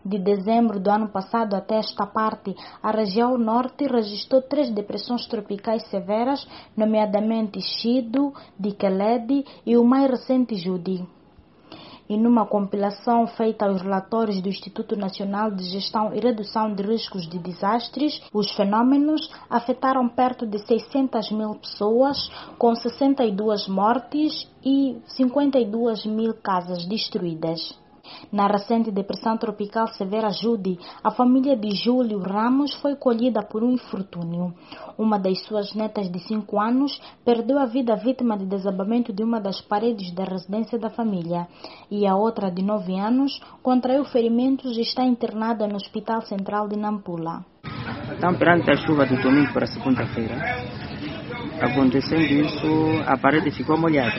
De dezembro do ano passado até esta parte, a região norte registrou 3 depressões tropicais severas, nomeadamente Chido, Dikeledi e o mais recente Judy. E numa compilação feita aos relatórios do Instituto Nacional de Gestão e Redução de Riscos de Desastres, os fenômenos afetaram perto de 600 mil pessoas, com 62 mortes e 52 mil casas destruídas. Na recente depressão tropical severa Judy, a família de Júlio Ramos foi colhida por um infortúnio. Uma das suas netas de 5 anos perdeu a vida vítima de desabamento de uma das paredes da residência da família, e a outra de 9 anos contraiu ferimentos e está internada no Hospital Central de Nampula. Então, perante a chuva do domingo para segunda-feira, acontecendo isso, a parede ficou molhada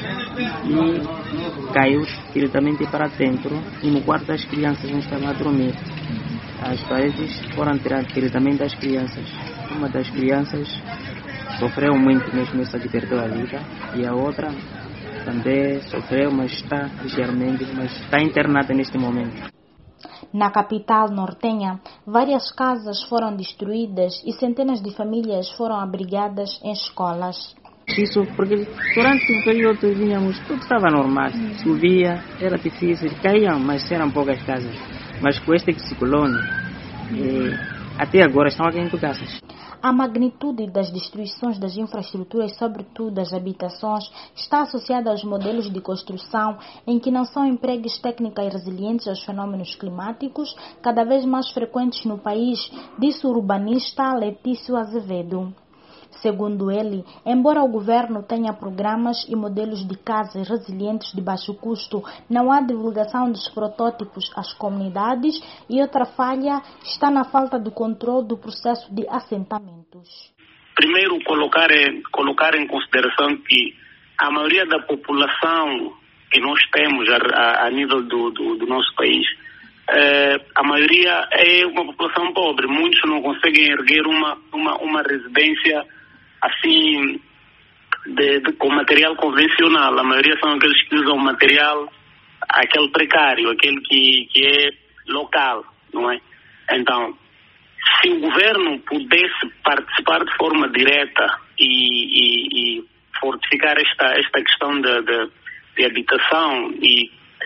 e caiu diretamente para dentro, e no quarto das crianças não estavam a dormir. As paredes foram tiradas diretamente das crianças. Uma das crianças sofreu muito mesmo, essa que perdeu a vida, e a outra também sofreu, mas está ligeiramente, mas está internada neste momento. Na capital nortenha, várias casas foram destruídas e centenas de famílias foram abrigadas em escolas. Isso porque durante o período vínhamos, tudo estava normal. Chovia, era difícil, caíam, mas eram poucas casas. Mas com este ciclone, até agora estão a cair casas. A magnitude das destruições das infraestruturas, sobretudo das habitações, está associada aos modelos de construção em que não são empregues técnicas resilientes aos fenômenos climáticos, cada vez mais frequentes no país, disse o urbanista Letício Azevedo. Segundo ele, embora o governo tenha programas e modelos de casas resilientes de baixo custo, não há divulgação dos protótipos às comunidades, e outra falha está na falta de controle do processo de assentamentos. Primeiro, colocar em consideração que a maioria da população que nós temos a nível do nosso país, a maioria é uma população pobre. Muitos não conseguem erguer uma residência assim, com material convencional. A maioria são aqueles que usam material, aquele precário, aquele que é local, não é? Então, se o governo pudesse participar de forma direta e fortificar esta questão de habitação, e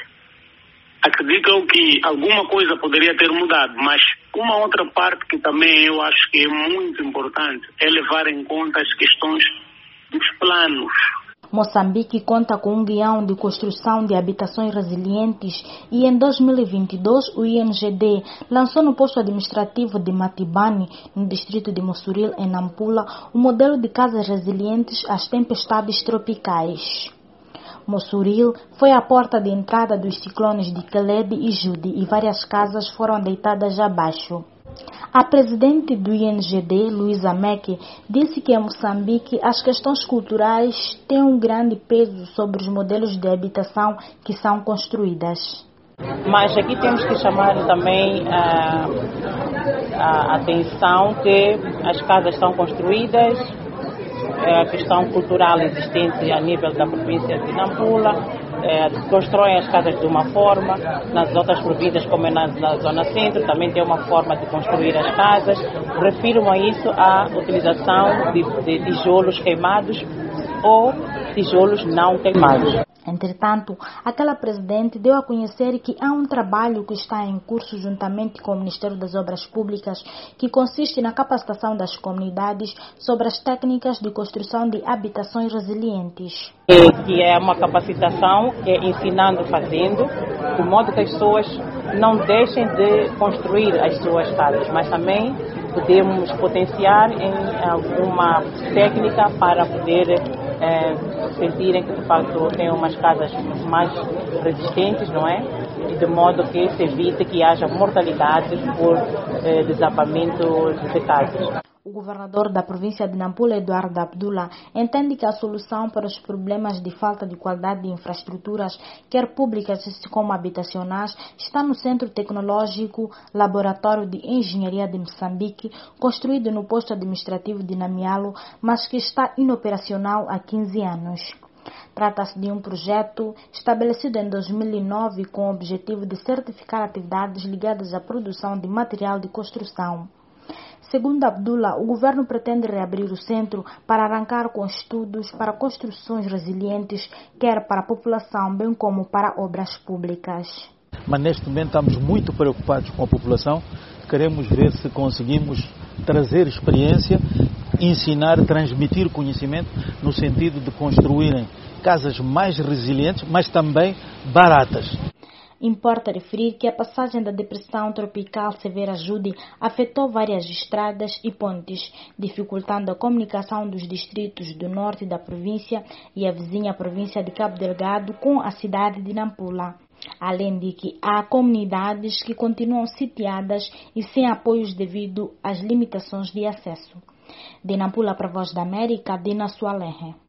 acredito que alguma coisa poderia ter mudado, mas uma outra parte que também eu acho que é muito importante é levar em conta as questões dos planos. Moçambique conta com um guião de construção de habitações resilientes e em 2022 o INGD lançou no posto administrativo de Matibane, no distrito de Mossoril, em Nampula, o modelo de casas resilientes às tempestades tropicais. Mossoril foi a porta de entrada dos ciclones de Keledi e Judy e várias casas foram deitadas abaixo. A presidente do INGD, Luísa Meke, disse que em Moçambique as questões culturais têm um grande peso sobre os modelos de habitação que são construídas. Mas aqui temos que chamar também a atenção que as casas são construídas, a questão cultural existente a nível da província de Nampula, constroem as casas de uma forma, nas outras províncias, como é na zona centro, também tem uma forma de construir as casas. Refiro a isso a utilização de tijolos queimados ou tijolos não queimados. Entretanto, aquela presidente deu a conhecer que há um trabalho que está em curso juntamente com o Ministério das Obras Públicas, que consiste na capacitação das comunidades sobre as técnicas de construção de habitações resilientes. Que é uma capacitação que é ensinando, fazendo, de modo que as pessoas não deixem de construir as suas casas, mas também podemos potenciar em alguma técnica para poder sentirem que de facto têm umas casas mais resistentes, não é? E de modo que se evite que haja mortalidade por desabamento de casas. O governador da província de Nampula, Eduardo Abdullah, entende que a solução para os problemas de falta de qualidade de infraestruturas, quer públicas como habitacionais, está no Centro Tecnológico Laboratório de Engenharia de Moçambique, construído no posto administrativo de Namialo, mas que está inoperacional há 15 anos. Trata-se de um projeto estabelecido em 2009 com o objetivo de certificar atividades ligadas à produção de material de construção. Segundo Abdullah, o governo pretende reabrir o centro para arrancar com estudos para construções resilientes, quer para a população, bem como para obras públicas. Mas neste momento estamos muito preocupados com a população. Queremos ver se conseguimos trazer experiência, ensinar, transmitir conhecimento no sentido de construírem casas mais resilientes, mas também baratas. Importa referir que a passagem da depressão tropical Severa Judy afetou várias estradas e pontes, dificultando a comunicação dos distritos do norte da província e a vizinha província de Cabo Delgado com a cidade de Nampula. Além de que há comunidades que continuam sitiadas e sem apoios devido às limitações de acesso. De Nampula para a Voz da América, Dina Sualerre.